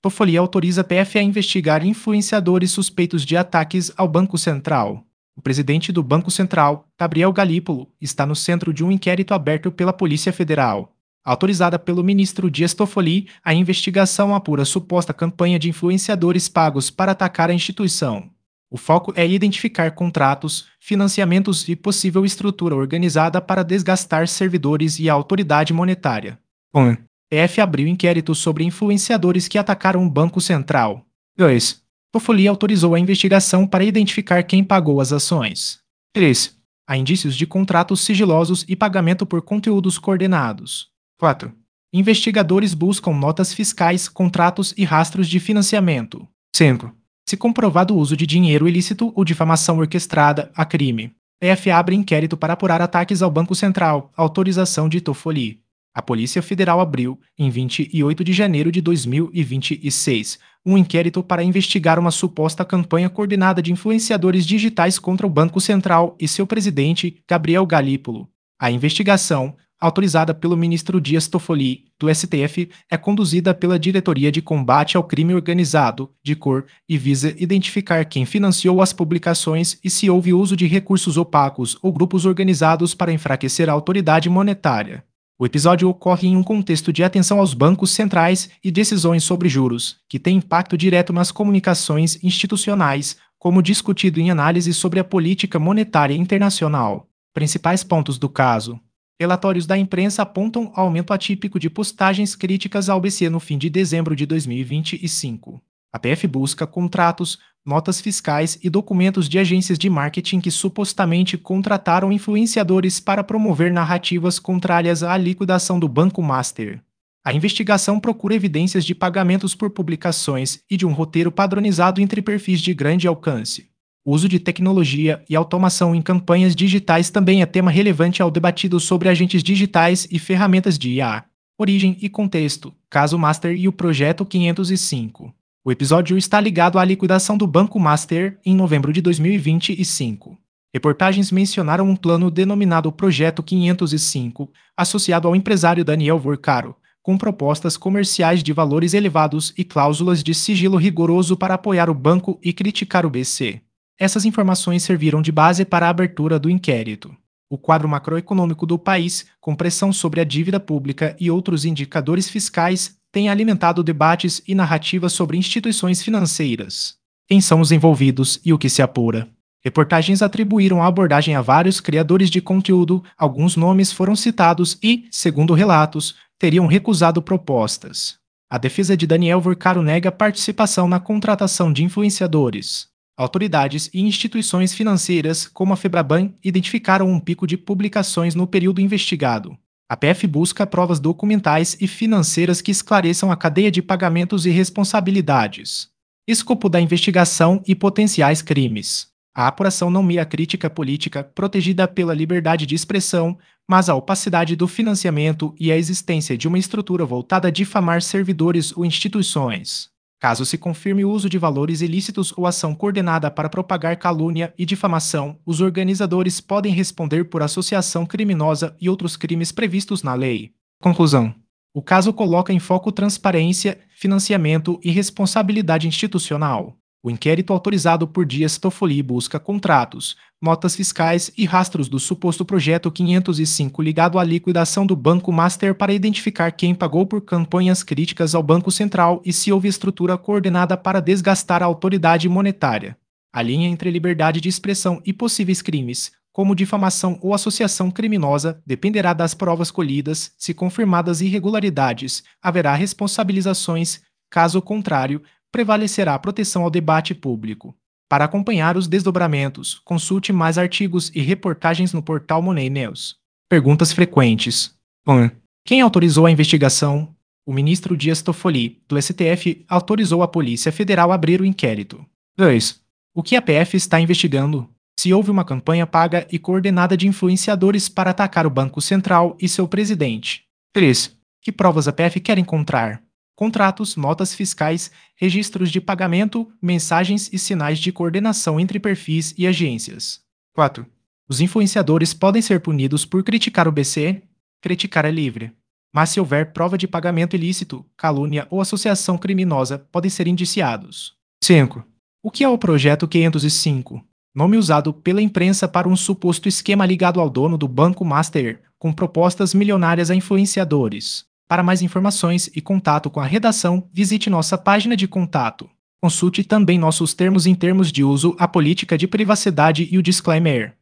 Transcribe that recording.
Toffoli autoriza a PF a investigar influenciadores suspeitos de ataques ao Banco Central. O presidente do Banco Central, Gabriel Galípolo, está no centro de um inquérito aberto pela Polícia Federal. Autorizada pelo ministro Dias Toffoli, a investigação apura suposta campanha de influenciadores pagos para atacar a instituição. O foco é identificar contratos, financiamentos e possível estrutura organizada para desgastar servidores e a autoridade monetária. 1. PF abriu inquérito sobre influenciadores que atacaram o Banco Central. 2. Toffoli autorizou a investigação para identificar quem pagou as ações. 3. Há indícios de contratos sigilosos e pagamento por conteúdos coordenados. 4. Investigadores buscam notas fiscais, contratos e rastros de financiamento. 5. Se comprovado o uso de dinheiro ilícito ou difamação orquestrada, há crime. PF abre inquérito para apurar ataques ao Banco Central, autorização de Toffoli. A Polícia Federal abriu, em 28 de janeiro de 2026, um inquérito para investigar uma suposta campanha coordenada de influenciadores digitais contra o Banco Central e seu presidente, Gabriel Galípolo. A investigação, autorizada pelo ministro Dias Toffoli, do STF, é conduzida pela Diretoria de Combate ao Crime Organizado, DICOR, e visa identificar quem financiou as publicações e se houve uso de recursos opacos ou grupos organizados para enfraquecer a autoridade monetária. O episódio ocorre em um contexto de atenção aos bancos centrais e decisões sobre juros, que tem impacto direto nas comunicações institucionais, como discutido em análise sobre a política monetária internacional. Principais pontos do caso. Relatórios da imprensa apontam aumento atípico de postagens críticas ao BC no fim de dezembro de 2025. A PF busca contratos, notas fiscais e documentos de agências de marketing que supostamente contrataram influenciadores para promover narrativas contrárias à liquidação do Banco Master. A investigação procura evidências de pagamentos por publicações e de um roteiro padronizado entre perfis de grande alcance. O uso de tecnologia e automação em campanhas digitais também é tema relevante ao debatido sobre agentes digitais e ferramentas de IA. Origem e contexto: caso Master e o Projeto 505. O episódio está ligado à liquidação do Banco Master em novembro de 2025. Reportagens mencionaram um plano denominado Projeto 505, associado ao empresário Daniel Vorcaro, com propostas comerciais de valores elevados e cláusulas de sigilo rigoroso para apoiar o banco e criticar o BC. Essas informações serviram de base para a abertura do inquérito. O quadro macroeconômico do país, com pressão sobre a dívida pública e outros indicadores fiscais, tem alimentado debates e narrativas sobre instituições financeiras. Quem são os envolvidos e o que se apura? Reportagens atribuíram a abordagem a vários criadores de conteúdo, alguns nomes foram citados e, segundo relatos, teriam recusado propostas. A defesa de Daniel Vorcaro nega participação na contratação de influenciadores. Autoridades e instituições financeiras, como a Febraban, identificaram um pico de publicações no período investigado. A PF busca provas documentais e financeiras que esclareçam a cadeia de pagamentos e responsabilidades. Escopo da investigação e potenciais crimes. A apuração não mira a crítica política protegida pela liberdade de expressão, mas a opacidade do financiamento e a existência de uma estrutura voltada a difamar servidores ou instituições. Caso se confirme o uso de valores ilícitos ou ação coordenada para propagar calúnia e difamação, os organizadores podem responder por associação criminosa e outros crimes previstos na lei. Conclusão: o caso coloca em foco transparência, financiamento e responsabilidade institucional. O inquérito autorizado por Dias Toffoli busca contratos, notas fiscais e rastros do suposto Projeto 505 ligado à liquidação do Banco Master para identificar quem pagou por campanhas críticas ao Banco Central e se houve estrutura coordenada para desgastar a autoridade monetária. A linha entre liberdade de expressão e possíveis crimes, como difamação ou associação criminosa, dependerá das provas colhidas. Se confirmadas irregularidades, haverá responsabilizações. Caso contrário, prevalecerá a proteção ao debate público. Para acompanhar os desdobramentos, consulte mais artigos e reportagens no portal Money News. Perguntas frequentes. 1. Quem autorizou a investigação? O ministro Dias Toffoli, do STF, autorizou a Polícia Federal a abrir o inquérito. 2. O que a PF está investigando? Se houve uma campanha paga e coordenada de influenciadores para atacar o Banco Central e seu presidente. 3. Que provas a PF quer encontrar? Contratos, notas fiscais, registros de pagamento, mensagens e sinais de coordenação entre perfis e agências. 4. Os influenciadores podem ser punidos por criticar o BC? Criticar é livre. mas se houver prova de pagamento ilícito, calúnia ou associação criminosa, podem ser indiciados. 5. O que é o Projeto 505? Nome usado pela imprensa para um suposto esquema ligado ao dono do Banco Master, com propostas milionárias a influenciadores. Para mais informações e contato com a redação, visite nossa página de contato. Consulte também nossos termos de uso, a política de privacidade e o disclaimer.